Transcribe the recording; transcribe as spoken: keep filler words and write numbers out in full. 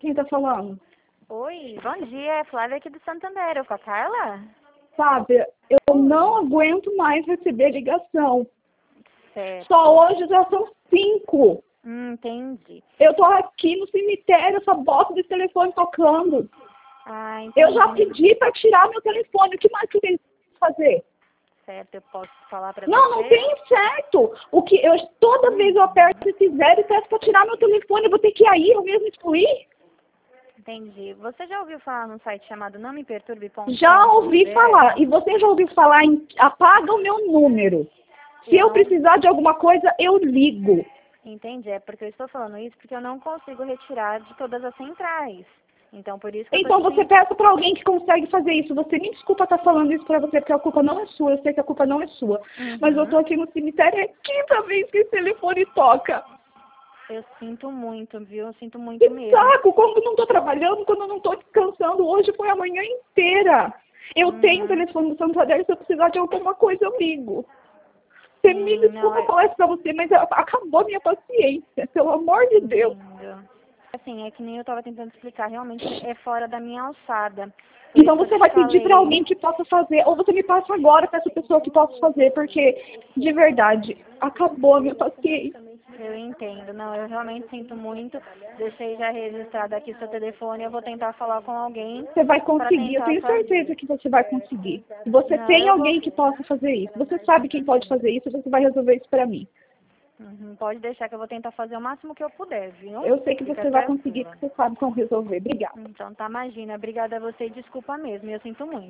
Quem tá falando? Oi, bom dia, é Flávia aqui do Santander, eu com a Carla? Sabe, eu não aguento mais receber ligação. Certo. Só hoje já são cinco. Hum, entendi. Eu tô aqui no cemitério, essa bosta desse telefone tocando. Ah, entendi. Eu já pedi pra tirar meu telefone. O que mais que tem que fazer? Certo, eu posso falar pra Não, você? não tem certo. O que eu, toda vez eu aperto esse zero e peço pra tirar meu telefone. Eu vou ter que ir aí, eu mesmo excluir? Entendi. Você já ouviu falar num site chamado não me perturbe ponto com? Já ouvi falar. E você já ouviu falar em apaga o meu número. Se Eu eu não- precisar de alguma coisa, eu ligo. Entendi, é porque eu estou falando isso porque eu não consigo retirar de todas as centrais. Então, por isso que eu Então tô te... você peça para alguém que consegue fazer isso. Você me desculpa estar falando isso para você, porque a culpa não é sua. Eu sei que a culpa não é sua. Uhum. Mas eu tô aqui no cemitério, é a quinta vez que esse telefone toca. Eu sinto muito, viu? Eu sinto muito Que mesmo. saco! Quando eu não tô trabalhando, quando eu não tô descansando. Hoje foi a manhã inteira. Eu Uhum. tenho o telefone do Santander, se eu precisar de alguma coisa, eu ligo. Você Sim, me não, desculpa é... falar isso pra você, mas acabou a minha paciência. Pelo amor de Deus. Entendo. Assim, é que nem eu estava tentando explicar, realmente é fora da minha alçada. Por Então isso que eu você te vai pedir para falei. alguém que possa fazer, ou você me passa agora para essa pessoa que possa fazer, porque, de verdade, acabou a minha paciência. Eu entendo, não, eu realmente sinto muito. Deixei já registrado aqui seu telefone, eu vou tentar falar com alguém Você vai para conseguir, eu tentar tenho fazer. certeza que você vai conseguir. Você Não, tem eu vou. alguém que possa fazer isso, você sabe quem pode fazer isso, você vai resolver isso para mim. Uhum, pode deixar que eu vou tentar fazer o máximo que eu puder, viu? Eu sei que Fica você vai conseguir, tranquila. porque você sabe como resolver. Obrigada. Então tá, imagina. Obrigada a você e desculpa mesmo, eu sinto muito.